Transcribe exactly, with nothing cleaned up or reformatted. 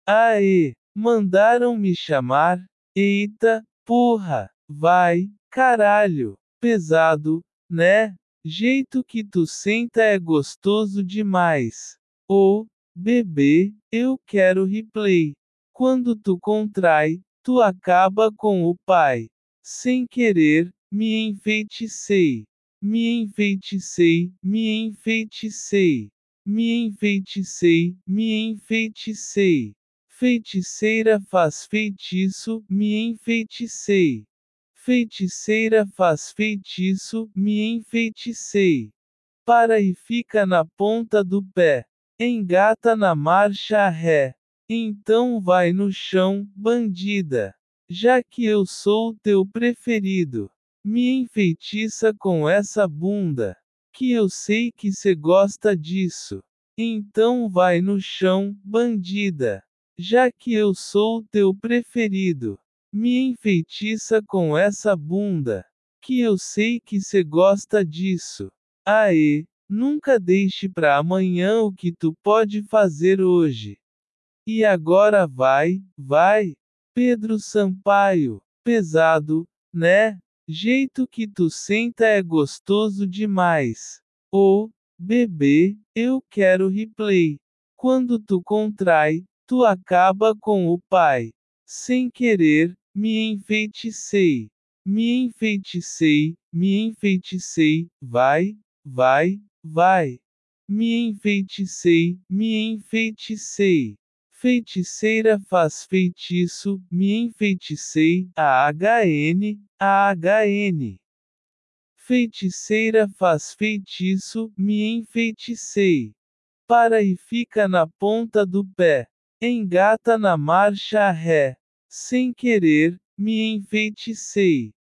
Aê, mandaram me chamar? Eita, porra, vai, caralho, pesado, né? Jeito que tu senta é gostoso demais. Ô, bebê, eu quero replay. Quando tu contrai, tu acaba com o pai. Sem querer, me enfeiticei. Me enfeiticei, me enfeiticei. Me enfeiticei, me enfeiticei. Feiticeira faz feitiço, me enfeiticei. Feiticeira faz feitiço, me enfeiticei. Para e fica na ponta do pé. Engata na marcha ré. Então vai no chão, bandida. Já que eu sou teu preferido. Me enfeitiça com essa bunda. Que eu sei que cê gosta disso. Então vai no chão, bandida. Já que eu sou teu preferido. Me enfeitiça com essa bunda. Que eu sei que cê gosta disso. Aê, nunca deixe pra amanhã o que tu pode fazer hoje. E agora vai, vai, Pedro Sampaio, pesado, né? Jeito que tu senta é gostoso demais. Ô, bebê, eu quero replay. Quando tu contrai, tu acaba com o pai. Sem querer, me enfeiticei. Me enfeiticei, me enfeiticei, vai, vai, vai. Me enfeiticei, me enfeiticei. Feiticeira faz feitiço, me enfeiticei, ahn, ahn. Feiticeira faz feitiço, me enfeiticei. Para e fica na ponta do pé. Engata na marcha ré. Sem querer, me enfeiticei.